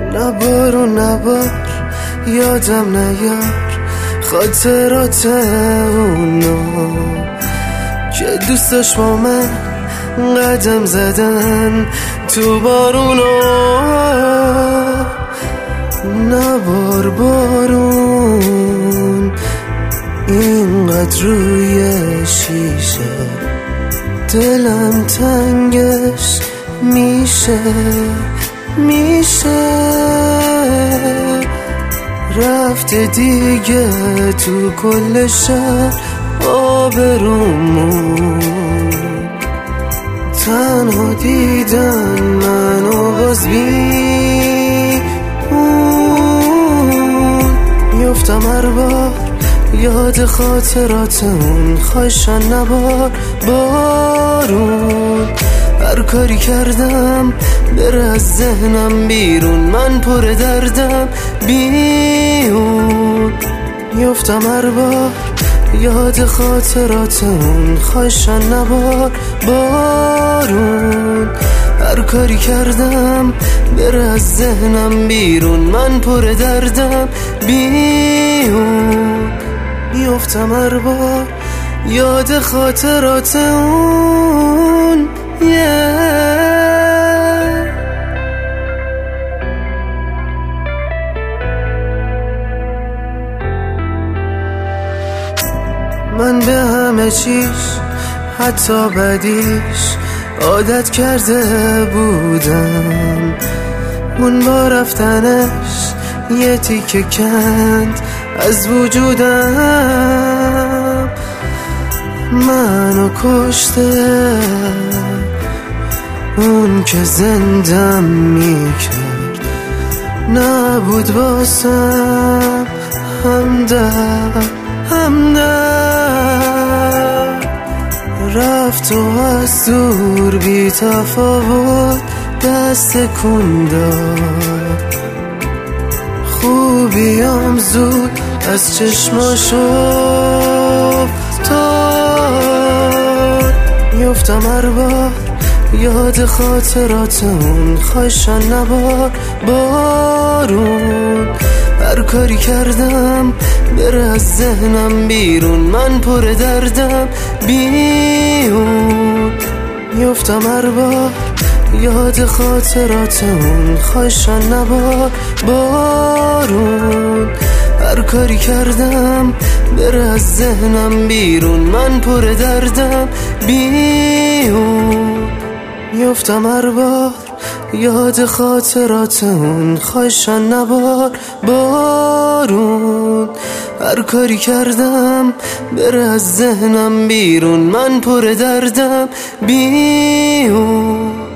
نبار یادم نیار خاطرات اونا که دوست داشت با من قدم زدن تو بارونا. نبار بارون اینقدر روی شیشه، دلم تنگش میشه رفته دیگه تو کل شهر آبرومون، تنها دیدن منو باز میفتم هر بار یاد خاطرات اون، خواهشان نبار بارون. هر کاری کردم بره از ذهنم بیرون، من پر دردم بیون. میفتم هر بار یاد خاطرات اون، خواهشان نبار بارون. هر کاری کردم بره از ذهنم بیرون، من پر دردم بیون. میفتم هر بار یاد خاطرات اون من به همه چیز حتی بدیش عادت کرده بودم، اون با رفتنش یه تیکه کند از وجودم. منو کشته اون که زندم میکرد، نبود واسم همدرد رفت و از دور بی تفاوت دست کن داد. خوبیام زود از چشماش افتاد. میفتم هر بار یاد خاطرات اون، خواهشان نبار بارون. هر کاری کردم بره از ذهنم بیرون، من پر دردم بیون. میفتم هر بار یاد خاطرات اون، خواهشان نبار بارون. هر کاری کردم بره از ذهنم بیرون، من پر دردم بیون. میفتم هر بار یاد خاطرات اون، خواهشان نبار بارون. هر کاری کردم بره از ذهنم بیرون، من پر دردم بیون.